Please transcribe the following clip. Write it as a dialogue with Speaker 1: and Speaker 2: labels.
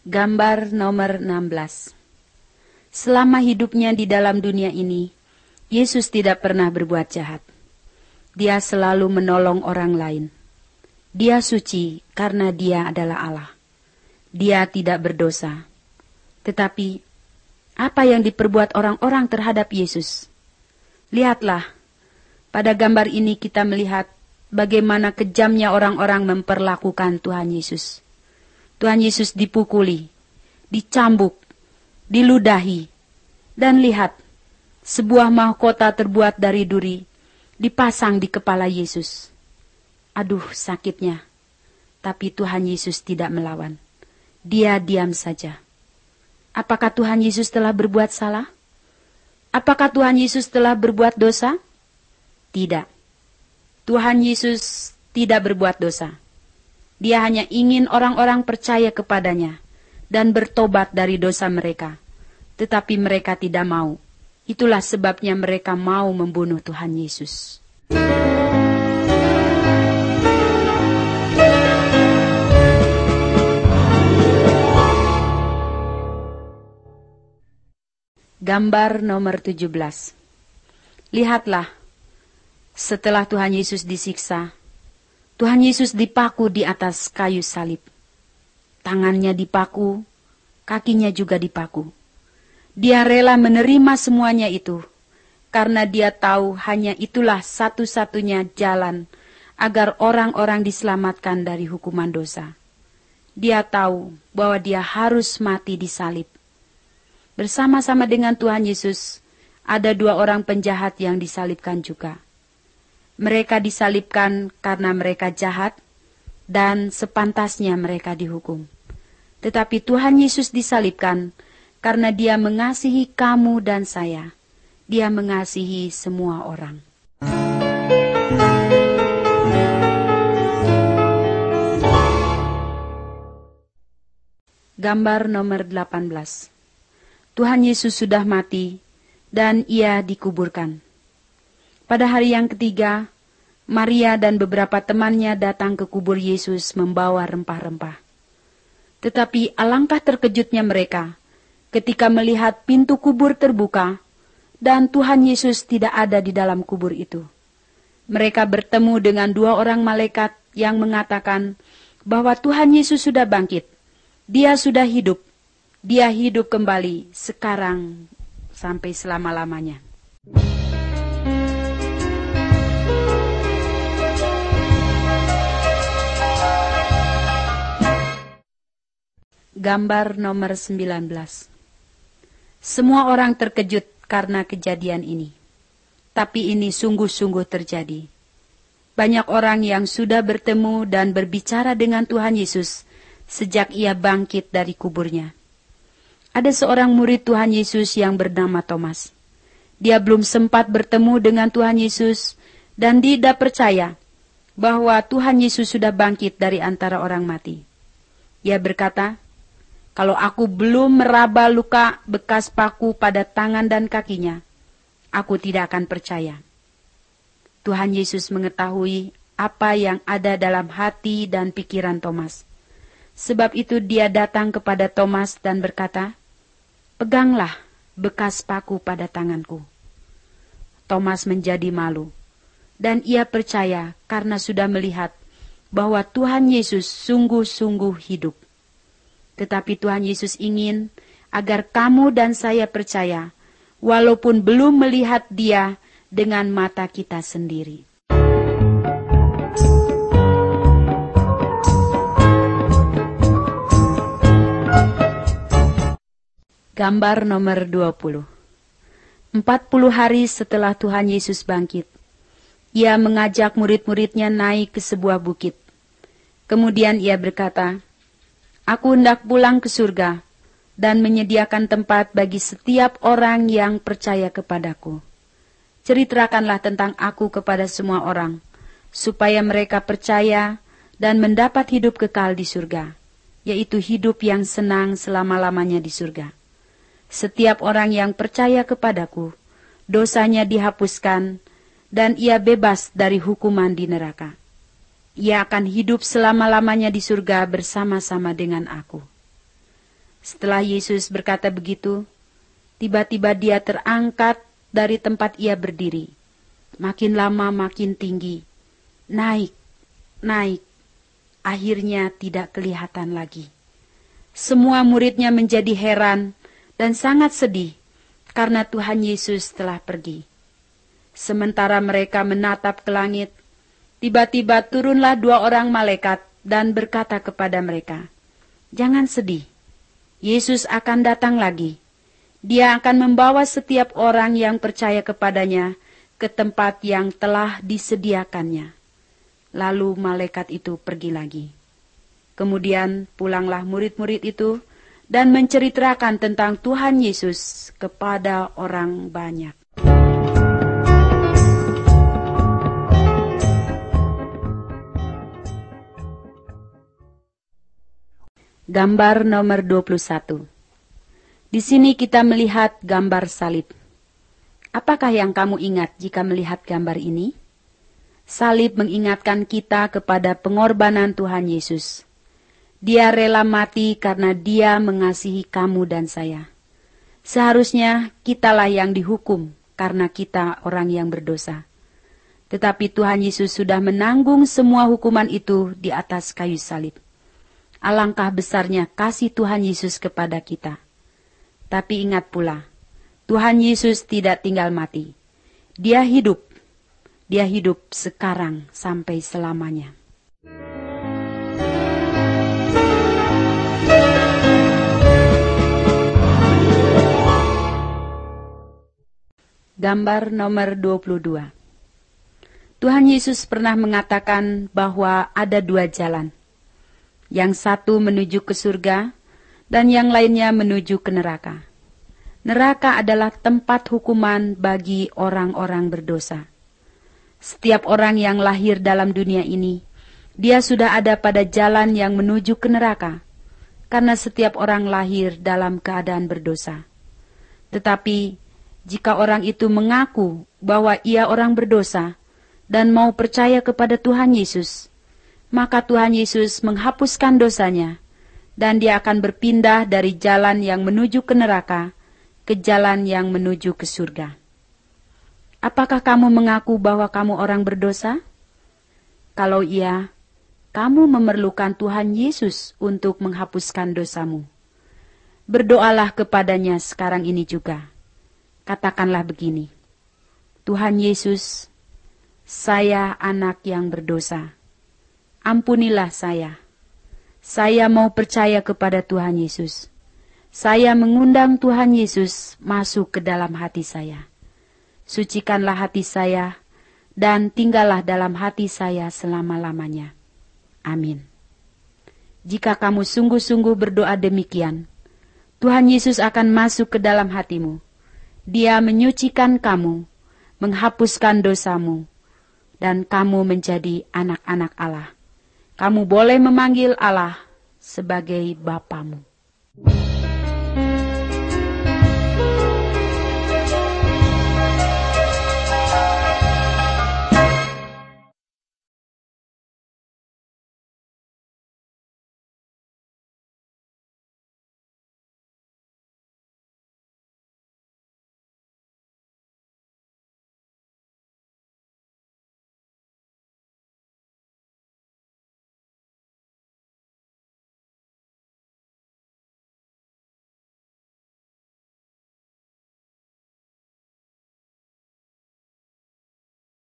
Speaker 1: Gambar nomor 16. Selama hidupnya di dalam dunia ini, Yesus tidak pernah berbuat jahat. Dia selalu menolong orang lain. Dia suci karena Dia adalah Allah. Dia tidak berdosa. Tetapi, apa yang diperbuat orang-orang terhadap Yesus? Lihatlah, pada gambar ini kita melihat bagaimana kejamnya orang-orang memperlakukan Tuhan Yesus. Tuhan Yesus dipukuli, dicambuk, diludahi, dan lihat, sebuah mahkota terbuat dari duri dipasang di kepala Yesus. Aduh, sakitnya. Tapi Tuhan Yesus tidak melawan. Dia diam saja. Apakah Tuhan Yesus telah berbuat salah? Apakah Tuhan Yesus telah berbuat dosa? Tidak. Tuhan Yesus tidak berbuat dosa. Dia hanya ingin orang-orang percaya kepadanya dan bertobat dari dosa mereka. Tetapi mereka tidak mau. Itulah sebabnya mereka mau membunuh Tuhan Yesus. Gambar nomor 17. Lihatlah, setelah Tuhan Yesus disiksa, Tuhan Yesus dipaku di atas kayu salib. Tangannya dipaku, kakinya juga dipaku. Dia rela menerima semuanya itu, karena dia tahu hanya itulah satu-satunya jalan agar orang-orang diselamatkan dari hukuman dosa. Dia tahu bahwa dia harus mati di salib. Bersama-sama dengan Tuhan Yesus, ada dua orang penjahat yang disalibkan juga. Mereka disalibkan karena mereka jahat dan sepantasnya mereka dihukum. Tetapi Tuhan Yesus disalibkan karena Dia mengasihi kamu dan saya. Dia mengasihi semua orang. Gambar nomor 18. Tuhan Yesus sudah mati dan Ia dikuburkan. Pada hari yang ketiga, Maria dan beberapa temannya datang ke kubur Yesus membawa rempah-rempah. Tetapi alangkah terkejutnya mereka ketika melihat pintu kubur terbuka dan Tuhan Yesus tidak ada di dalam kubur itu. Mereka bertemu dengan dua orang malaikat yang mengatakan bahwa Tuhan Yesus sudah bangkit. Dia sudah hidup. Dia hidup kembali sekarang sampai selama-lamanya. Gambar nomor 19. Semua orang terkejut karena kejadian ini. Tapi ini sungguh-sungguh terjadi. Banyak orang yang sudah bertemu dan berbicara dengan Tuhan Yesus sejak Ia bangkit dari kuburnya. Ada seorang murid Tuhan Yesus yang bernama Thomas. Dia belum sempat bertemu dengan Tuhan Yesus dan tidak percaya bahwa Tuhan Yesus sudah bangkit dari antara orang mati. Ia berkata, "Kalau aku belum meraba luka bekas paku pada tangan dan kakinya, aku tidak akan percaya." Tuhan Yesus mengetahui apa yang ada dalam hati dan pikiran Thomas. Sebab itu Dia datang kepada Thomas dan berkata, "Peganglah bekas paku pada tanganku." Thomas menjadi malu, dan ia percaya karena sudah melihat bahwa Tuhan Yesus sungguh-sungguh hidup. Tetapi Tuhan Yesus ingin agar kamu dan saya percaya, walaupun belum melihat Dia dengan mata kita sendiri. Gambar nomor 20. 40 hari setelah Tuhan Yesus bangkit, Ia mengajak murid-muridnya naik ke sebuah bukit. Kemudian Ia berkata, "Aku hendak pulang ke surga dan menyediakan tempat bagi setiap orang yang percaya kepadaku. Ceritakanlah tentang aku kepada semua orang, supaya mereka percaya dan mendapat hidup kekal di surga, yaitu hidup yang senang selama-lamanya di surga. Setiap orang yang percaya kepadaku, dosanya dihapuskan, dan ia bebas dari hukuman di neraka. Ia akan hidup selama-lamanya di surga bersama-sama dengan aku." Setelah Yesus berkata begitu, tiba-tiba dia terangkat dari tempat ia berdiri. Makin lama makin tinggi. Naik, naik. Akhirnya tidak kelihatan lagi. Semua muridnya menjadi heran dan sangat sedih karena Tuhan Yesus telah pergi. Sementara mereka menatap ke langit, tiba-tiba turunlah 2 orang malaikat dan berkata kepada mereka, "Jangan sedih, Yesus akan datang lagi. Dia akan membawa setiap orang yang percaya kepadanya ke tempat yang telah disediakannya." Lalu malaikat itu pergi lagi. Kemudian pulanglah murid-murid itu dan menceritakan tentang Tuhan Yesus kepada orang banyak. Gambar nomor 21. Di sini kita melihat gambar salib. Apakah yang kamu ingat jika melihat gambar ini? Salib mengingatkan kita kepada pengorbanan Tuhan Yesus. Dia rela mati karena Dia mengasihi kamu dan saya. Seharusnya kitalah yang dihukum karena kita orang yang berdosa. Tetapi Tuhan Yesus sudah menanggung semua hukuman itu di atas kayu salib. Alangkah besarnya kasih Tuhan Yesus kepada kita. Tapi ingat pula, Tuhan Yesus tidak tinggal mati. Dia hidup. Dia hidup sekarang sampai selamanya. Gambar nomor 22. Tuhan Yesus pernah mengatakan bahwa ada 2 jalan. Yang satu menuju ke surga, dan yang lainnya menuju ke neraka. Neraka adalah tempat hukuman bagi orang-orang berdosa. Setiap orang yang lahir dalam dunia ini, dia sudah ada pada jalan yang menuju ke neraka, karena setiap orang lahir dalam keadaan berdosa. Tetapi, jika orang itu mengaku bahwa ia orang berdosa, dan mau percaya kepada Tuhan Yesus, maka Tuhan Yesus menghapuskan dosanya, dan dia akan berpindah dari jalan yang menuju ke neraka, ke jalan yang menuju ke surga. Apakah kamu mengaku bahwa kamu orang berdosa? Kalau iya, kamu memerlukan Tuhan Yesus untuk menghapuskan dosamu. Berdoalah kepadanya sekarang ini juga. Katakanlah begini, Tuhan Yesus, saya anak yang berdosa. Ampunilah saya. Saya mau percaya kepada Tuhan Yesus. Saya mengundang Tuhan Yesus masuk ke dalam hati saya. Sucikanlah hati saya, dan tinggallah dalam hati saya selama-lamanya. Amin. Jika kamu sungguh-sungguh berdoa demikian, Tuhan Yesus akan masuk ke dalam hatimu. Dia menyucikan kamu, menghapuskan dosamu, dan kamu menjadi anak-anak Allah. Kamu boleh memanggil Allah sebagai Bapamu.